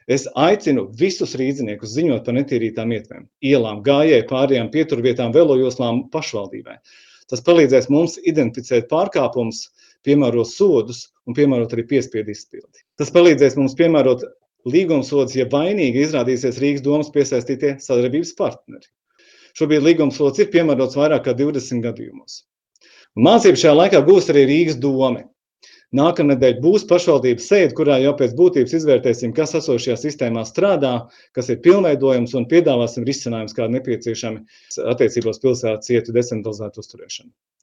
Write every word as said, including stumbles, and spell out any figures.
Es aicinu visus rīdziniekus ziņot par netīrītām ietvēm, ielām, gājēju pārējām, pieturvietām, velojoslām pašvaldībai. Tas palīdzēs mums identificēt pārkāpumus, piemērot sodus un piemērot arī piespiedu izpildi. Tas palīdzēs mums piemērot līgumsodus, ja vainīgi izrādīsies Rīgas domas piesaistītie sadarbības partneri. Šobrīd līgumsods ir piemērots vairāk kā divdesmit gadījumos. Mācību šajā laikā gūs arī Rīgas doma. Nākamnedēļ būs pašvaldības sēde, kurā jau pēc būtības izvērtēsim, kas esošajā sistēmā strādā, kas ir pilnveidojums un piedāvāsim risinājumus, kādi nepieciešami attiecībos pilsētas cietu decentralizētu uzturēšanu.